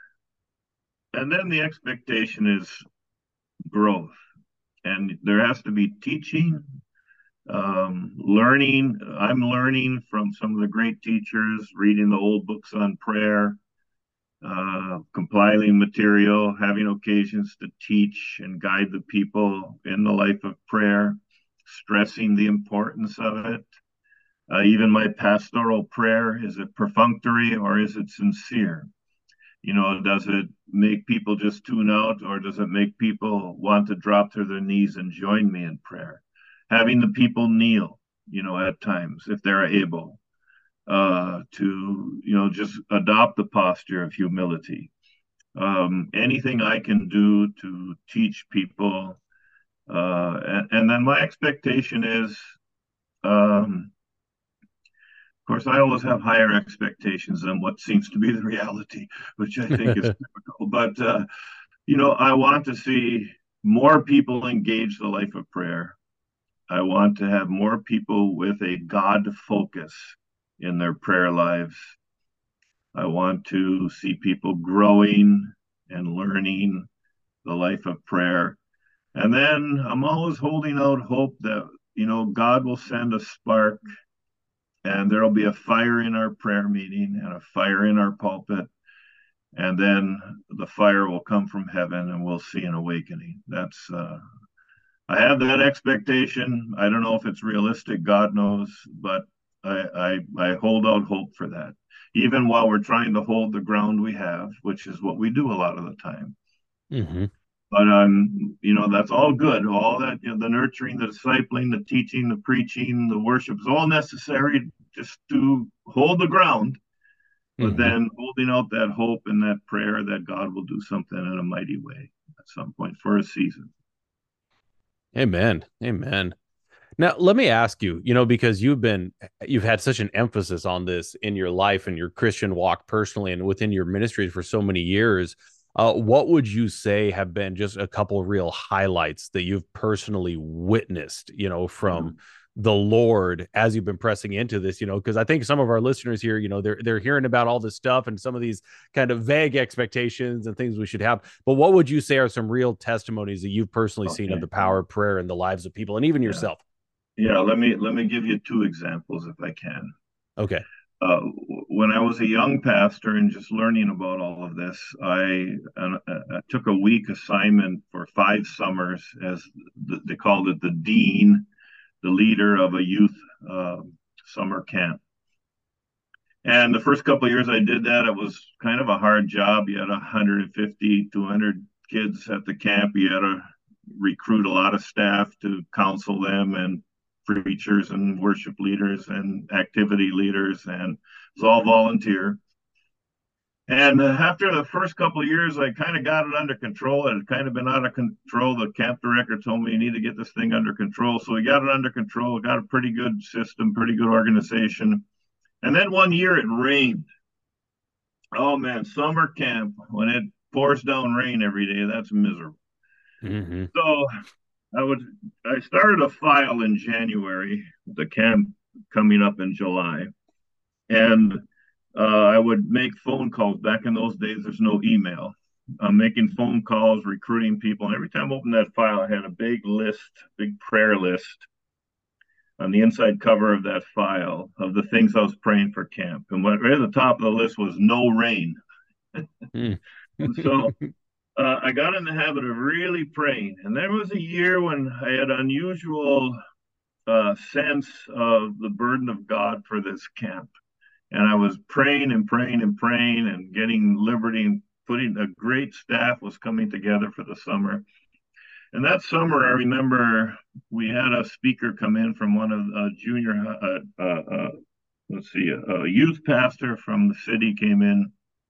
S2: and then the expectation is growth, and there has to be teaching, um, learning. I'm learning from some of the great teachers, reading the old books on prayer, uh, compiling material, having occasions to teach and guide the people in the life of prayer, stressing the importance of it. Uh, even my pastoral prayer, is it perfunctory or is it sincere? You know, does it make people just tune out or does it make people want to drop to their knees and join me in prayer? Having the people kneel, you know, at times if they're able, uh, to, you know, just adopt the posture of humility. Um, anything I can do to teach people. Uh, and, and then my expectation is, um, of course, I always have higher expectations than what seems to be the reality, which I think is typical. But, uh, you know, I want to see more people engage the life of prayer. I want to have more people with a God focus in their prayer lives. I want to see people growing and learning the life of prayer. And then I'm always holding out hope that, you know, God will send a spark and there'll be a fire in our prayer meeting and a fire in our pulpit. And then the fire will come from heaven and we'll see an awakening. That's, uh, I have that expectation. I don't know if it's realistic, God knows, but I, I, I hold out hope for that, even while we're trying to hold the ground we have, which is what we do a lot of the time.
S1: Mm-hmm.
S2: But um, you know, that's all good. All that, you know, the nurturing, the discipling, the teaching, the preaching, the worship is all necessary just to hold the ground. But
S1: Mm-hmm.
S2: then holding out that hope and that prayer that God will do something in a mighty way at some point for a season.
S1: Amen. Amen. Now, let me ask you, you know, because you've been, you've had such an emphasis on this in your life and your Christian walk personally and within your ministry for so many years. Uh, what would you say have been just a couple real highlights that you've personally witnessed, you know, from the Lord as you've been pressing into this, you know, because I think some of our listeners here, you know, they're they're hearing about all this stuff and some of these kind of vague expectations and things we should have. But what would you say are some real testimonies that you've personally seen of
S2: Okay.
S1: the power of prayer in the lives of people and even
S2: Yeah.
S1: yourself?
S2: Yeah. Let me let me give you two examples if I can.
S1: Okay.
S2: Uh, when I was a young pastor and just learning about all of this, I, uh, I took a week assignment for five summers as the, they called it the dean, the leader of a youth uh, summer camp. And the first couple of years I did that, it was kind of a hard job. You had one hundred fifty, two hundred kids at the camp. You had to recruit a lot of staff to counsel them and preachers and worship leaders and activity leaders, and it's all volunteer. And uh, after the first couple of years, I kind of got it under control. It had kind of been out of control. The camp director told me you need to get this thing under control. So we got it under control, got a pretty good system, pretty good organization. And then one year it rained. Oh man, summer camp, when it pours down rain every day, that's miserable.
S1: Mm-hmm.
S2: So I would I started a file in January, the camp coming up in July, and uh, I would make phone calls. Back in those days, there's no email. I'm making phone calls, recruiting people, and every time I opened that file, I had a big list, big prayer list on the inside cover of that file of the things I was praying for camp. And what right at the top of the list was no rain.
S1: Mm.
S2: And so uh, I got in the habit of really praying. And there was a year when I had unusual uh, sense of the burden of God for this camp. And I was praying and praying and praying and getting liberty and putting a great staff was coming together for the summer. And that summer, I remember we had a speaker come in from one of uh, junior, uh, uh, uh, let's see, a, a youth pastor from the city came in.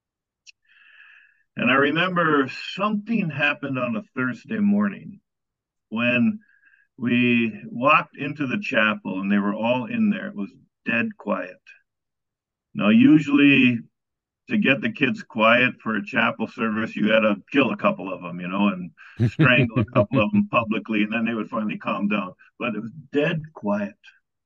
S2: And I remember something happened on a Thursday morning when we walked into the chapel and they were all in there. It was dead quiet. Now, usually to get the kids quiet for a chapel service, you had to kill a couple of them, you know, and strangle a couple of them publicly, and then they would finally calm down. But it was dead quiet.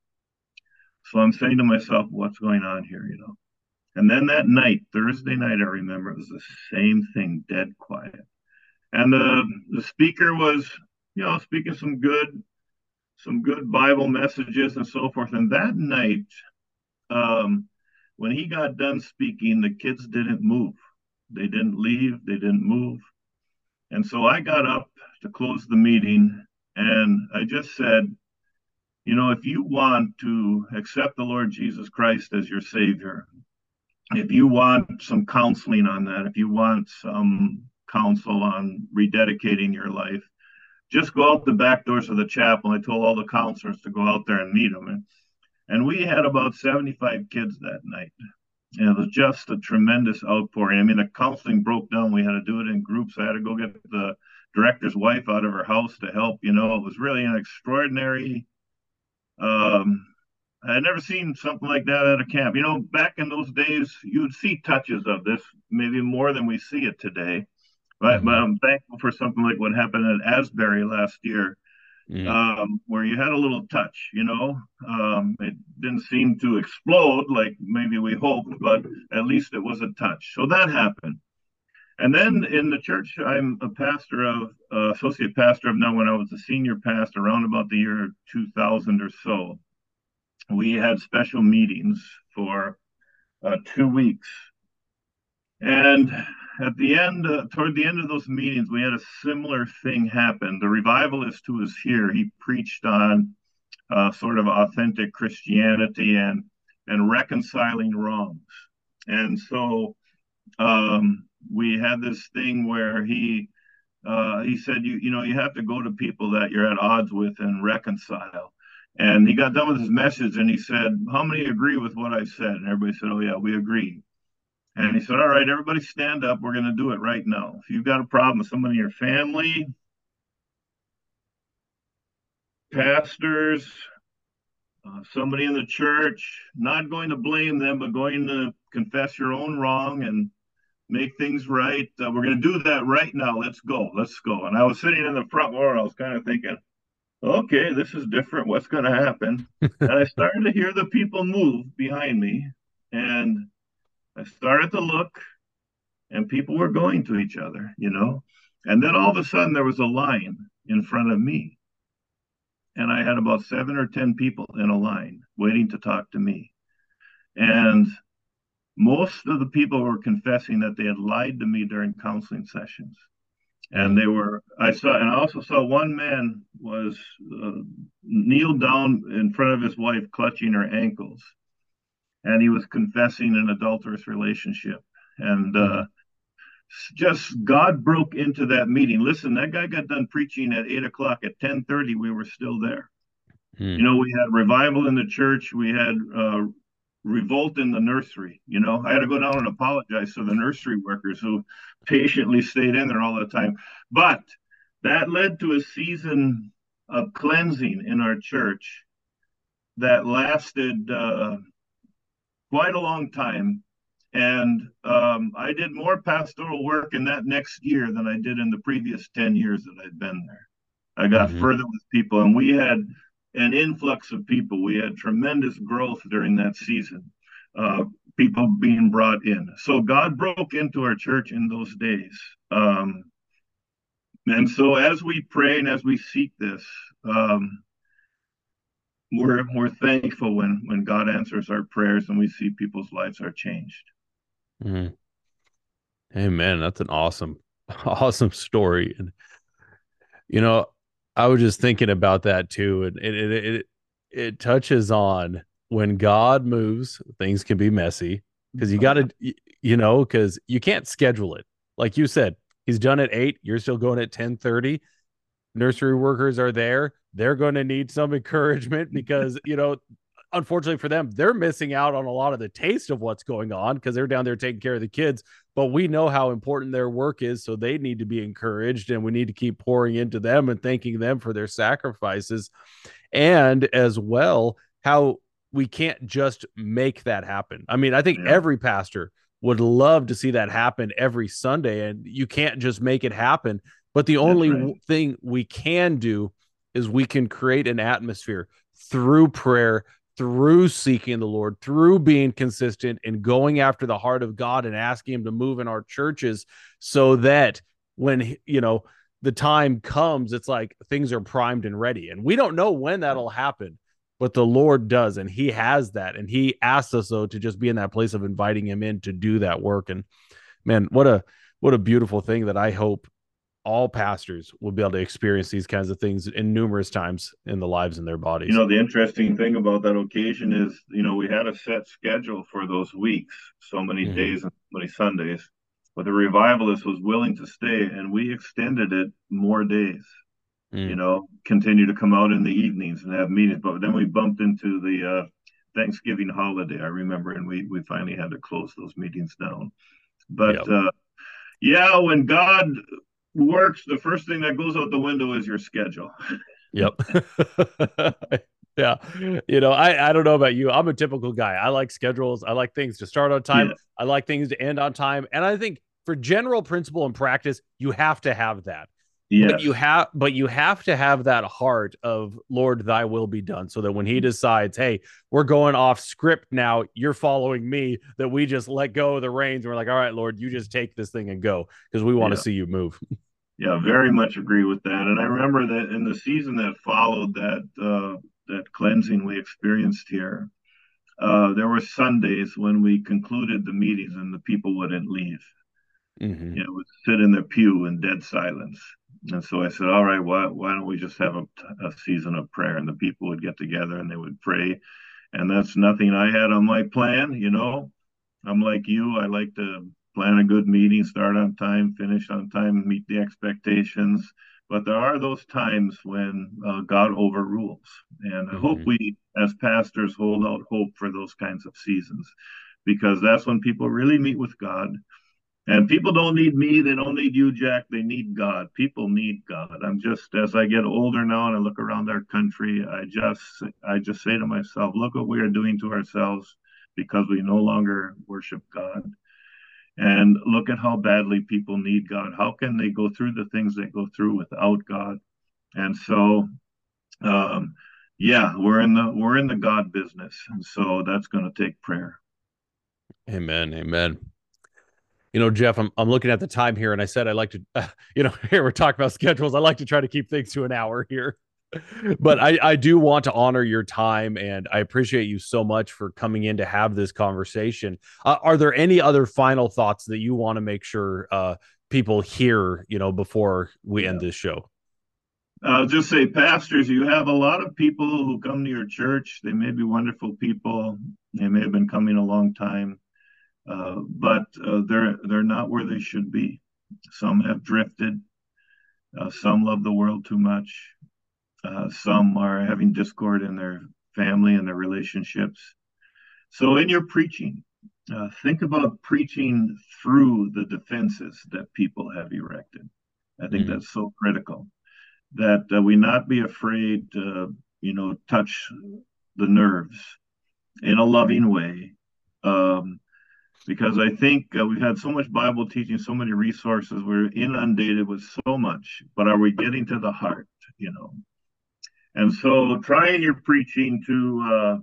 S2: So I'm saying to myself, what's going on here, you know? And then that night, Thursday night, I remember it was the same thing, dead quiet. And the the speaker was, you know, speaking some good, some good Bible messages and so forth. And that night, um, when he got done speaking, the kids didn't move. They didn't leave. They didn't move. And so I got up to close the meeting and I just said, you know, if you want to accept the Lord Jesus Christ as your Savior, if you want some counseling on that, if you want some counsel on rededicating your life, just go out the back doors of the chapel. I told all the counselors to go out there and meet them. And, and we had about seventy-five kids that night. And it was just a tremendous outpouring. I mean, the counseling broke down. We had to do it in groups. I had to go get the director's wife out of her house to help. You know, it was really an extraordinary. Um, I had never seen something like that at a camp. You know, back in those days, you would see touches of this, maybe more than we see it today. But, but I'm thankful for something like what happened at Asbury last year,
S1: Mm.
S2: um, where you had a little touch, you know. Um, it didn't seem to explode like maybe we hoped, but at least it was a touch. So that happened. And then in the church, I'm a pastor of, uh, associate pastor of now. When I was a senior pastor, around about the year two thousand or so, we had special meetings for uh, two weeks. And at the end, uh, toward the end of those meetings, we had a similar thing happen. The revivalist who was here, he preached on uh, sort of authentic Christianity and and reconciling wrongs. And so um, we had this thing where he uh, he said, you you know, you have to go to people that you're at odds with and reconcile. And he got done with his message and he said, how many agree with what I said? And everybody said, oh, yeah, we agree. And he said, all right, everybody stand up. We're going to do it right now. If you've got a problem with somebody in your family, pastors, uh, somebody in the church, not going to blame them, but going to confess your own wrong and make things right. Uh, we're going to do that right now. Let's go. Let's go. And I was sitting in the front row. I was kind of thinking, okay, this is different. What's going to happen? And I started to hear the people move behind me. And I started to look, and people were going to each other, you know. And then all of a sudden, there was a line in front of me. And I had about seven or ten people in a line waiting to talk to me. And most of the people were confessing that they had lied to me during counseling sessions. And they were, I saw, and I also saw one man was uh, kneeled down in front of his wife, clutching her ankles. And he was confessing an adulterous relationship. And uh, just God broke into that meeting. Listen, that guy got done preaching at eight o'clock. At ten thirty, we were still there.
S1: Mm.
S2: You know, we had revival in the church. We had uh, revolt in the nursery. You know, I had to go down and apologize to the nursery workers who patiently stayed in there all the time. But that led to a season of cleansing in our church that lasted uh, quite a long time. And um, I did more pastoral work in that next year than I did in the previous ten years that I'd been there. I got
S1: Mm-hmm.
S2: further with people, and we had an influx of people. We had tremendous growth during that season, uh, people being brought in. So God broke into our church in those days. Um, and so as we pray and as we seek this, um, we're we're thankful when when God answers our prayers and we see people's lives are changed.
S1: Mm-hmm. Amen. That's an awesome, awesome story. And you know, I was just thinking about that too, and it it it, it touches on when God moves, things can be messy because you got to, you know, because you can't schedule it. Like you said, he's done at eight. You're still going at ten thirty. Nursery workers are there. They're going to need some encouragement because, you know, unfortunately for them, they're missing out on a lot of the taste of what's going on because they're down there taking care of the kids. But we know how important their work is, so they need to be encouraged, and we need to keep pouring into them and thanking them for their sacrifices. And as well, how we can't just make that happen. I mean, I think
S2: Yeah.
S1: every pastor would love to see that happen every Sunday, and you can't just make it happen. But the only
S2: right.
S1: thing we can do is we can create an atmosphere through prayer, through seeking the Lord, through being consistent and going after the heart of God and asking him to move in our churches so that when, you know, the time comes, it's like things are primed and ready. And we don't know when that'll happen, but the Lord does. And he has that. And he asks us, though, to just be in that place of inviting him in to do that work. And man, what a, what a beautiful thing that I hope all pastors will be able to experience these kinds of things in numerous times in the lives in their bodies.
S2: You know, the interesting thing about that occasion is, you know, we had a set schedule for those weeks, so many mm-hmm. days and so many Sundays, but the revivalist was willing to stay, and we extended it more days. Mm. You know, continue to come out in the evenings and have meetings. But then we bumped into the uh, Thanksgiving holiday, I remember, and we we finally had to close those meetings down. But yep. uh, yeah, when God works, the first thing that goes out the window is your schedule.
S1: Yep. Yeah. You know, I, I don't know about you. I'm a typical guy. I like schedules. I like things to start on time. Yeah. I like things to end on time. And I think for general principle and practice, you have to have that. Yes. But you have, but you have to have that heart of Lord, thy will be done. So that when he decides, hey, we're going off script now, you're following me, that we just let go of the reins. And we're like, all right, Lord, you just take this thing and go because we want to yeah. see you move.
S2: Yeah, very much agree with that. And I remember that in the season that followed that uh, that cleansing we experienced here, uh, there were Sundays when we concluded the meetings and the people wouldn't leave. Mm-hmm. You know, would sit in their pew in dead silence. And so I said, all right, why, why don't we just have a, a season of prayer? And the people would get together and they would pray. And that's nothing I had on my plan, you know. I'm like you. I like to plan a good meeting, start on time, finish on time, meet the expectations. But there are those times when uh, God overrules. And I mm-hmm. hope we, as pastors, hold out hope for those kinds of seasons, because that's when people really meet with God. And people don't need me. They don't need you, Jack. They need God. People need God. I'm just, as I get older now and I look around our country, I just, I just say to myself, look what we are doing to ourselves because we no longer worship God. And look at how badly people need God. How can they go through the things they go through without God? And so, um, yeah, we're in the we're in the God business, and so that's going to take prayer.
S1: Amen. Amen. You know, Jeff, I'm I'm looking at the time here, and I said I like to, uh, you know, here we're talking about schedules. I like to try to keep things to an hour here, but I I do want to honor your time, and I appreciate you so much for coming in to have this conversation. Uh, are there any other final thoughts that you want to make sure uh, people hear, you know, before we yeah. end this show?
S2: I'll just say, pastors, you have a lot of people who come to your church. They may be wonderful people. They may have been coming a long time. Uh, but uh, they're they're not where they should be. Some have drifted. Uh, some love the world too much. Uh, some are having discord in their family and their relationships. So in your preaching, uh, think about preaching through the defenses that people have erected. I think mm-hmm. that's so critical, that uh, we not be afraid to, you know, touch the nerves in a loving way. Um, Because I think uh, we've had so much Bible teaching, so many resources. We're inundated with so much, but are we getting to the heart, you know? And so try in your preaching to uh,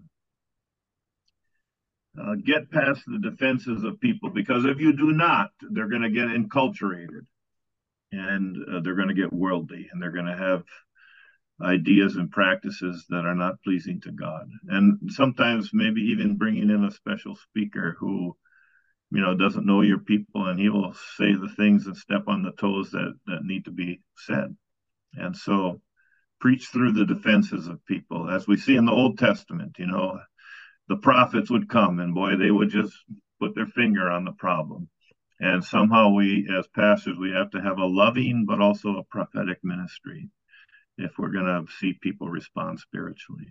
S2: uh, get past the defenses of people, because if you do not, they're going to get enculturated, and uh, they're going to get worldly, and they're going to have ideas and practices that are not pleasing to God. And sometimes maybe even bringing in a special speaker who, you know, doesn't know your people, and he will say the things and step on the toes that, that need to be said. And so preach through the defenses of people. As we see in the Old Testament, you know, the prophets would come and boy, they would just put their finger on the problem. And somehow we, as pastors, we have to have a loving, but also a prophetic ministry if we're going to see people respond spiritually.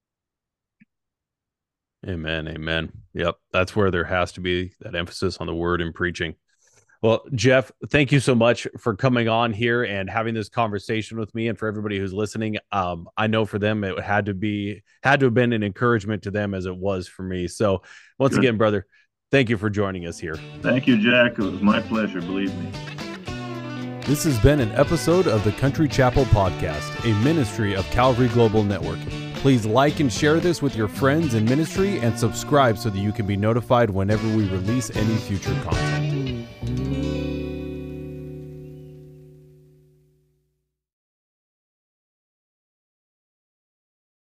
S1: Amen. Amen. Yep. That's where there has to be that emphasis on the word and preaching. Well, Jeff, thank you so much for coming on here and having this conversation with me, and for everybody who's listening. Um, I know for them, it had to be, had to have been an encouragement to them as it was for me. So once Good. again, brother, thank you for joining us here.
S2: Thank you, Jack. It was my pleasure. Believe me.
S1: This has been an episode of the Country Chapel Podcast, a ministry of Calvary Global Network. Please like and share this with your friends in ministry, and subscribe so that you can be notified whenever we release any future content.